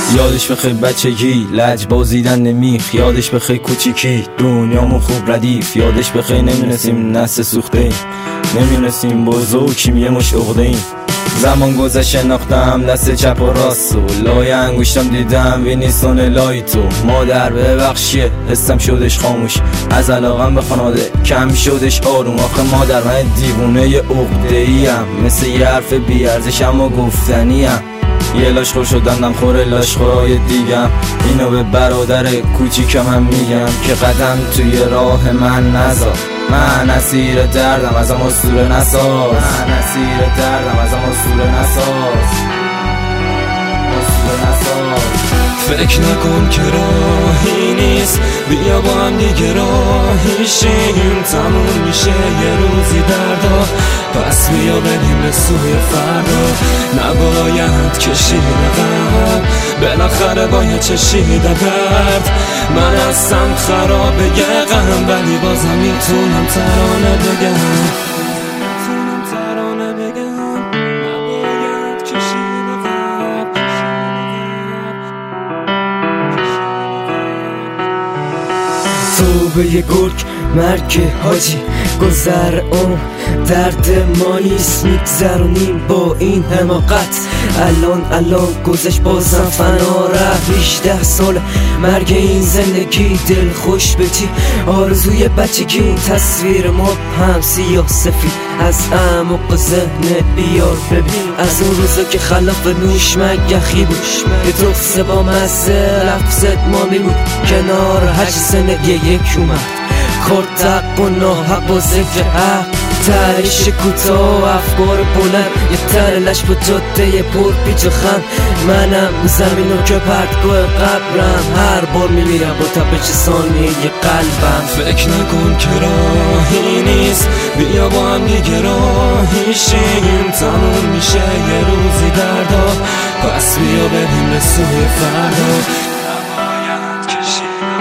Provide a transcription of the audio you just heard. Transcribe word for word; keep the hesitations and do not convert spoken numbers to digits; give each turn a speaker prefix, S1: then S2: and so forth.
S1: یادش بخیر بچگی لج بازیدن نمیخ، یادش بخیر کوچیکی دنیامو خوب ردیف، یادش بخیر نمیرسیم نسل سوخته ایم، نمیرسیم بزرگیم یه مش عقده ایم. زمان گذشت شناختم دست چپ و راست و لای انگشتم دیدم وینیستون لای تو. مادر ببخشیه حسم شدش خاموش، از علاقم به خانواده کم شدش آروم. آخه مادر من دیوونه یه عقده‌ایم، مثل یه حرف بیارزش اما گفتنیم. یه لاشخور شدم خوره لاشخورای دیگم، اینو به برادر کوچیکم هم میگم که قدم توی راه من نذار. من اسیر دردم ازم اسطوره نساز، من اسیر دردم ازم اسطوره نساز، اسطوره نساز.
S2: فکر نکن که راهی نیست، بیا با هم دیگه راهی شیم. تموم میشه یه روزی دردا، پس بیا بریم به سوی فردا. نباید کشید عقب، بالاخره باید چشید درد. من هستم خرابه یه غم، ولی بازم میتونم ترانه بگم، میتونم ترانه بگم. نباید کشید عقب.
S3: تو به یه گرگ مرگ حاجی گذر اون درد ما نیست، میگذرونیم با این حماقت. الان الان گذشت بازم فنا رفت، هجده سال مرگ این زندگی. دل خوش بچی آرزوی بچگی، اون تصویر ما هم سیاه سفید از اعماق ذهن بیار ببین. از اون روزا که خلاف نوش مگخی بود، یه تخصه با مزه لفظت ما میمود کنار هشت زندگی یک اومد. خورد تق و ناحق و ذکر حق، تریش کوتاه و افکار بلند، یه تر لش با جاده پر پیچ و خم. منم زمینو که پرتگاه قبرم، هر بار میمیرم با تپش ثانیه قلبم.
S2: فکر نکن که راهی نیست، بیا با هم دیگه راهی شیم. تموم میشه یه روزی دردا، پس بیا بریم به سوی فردا. نباید کشید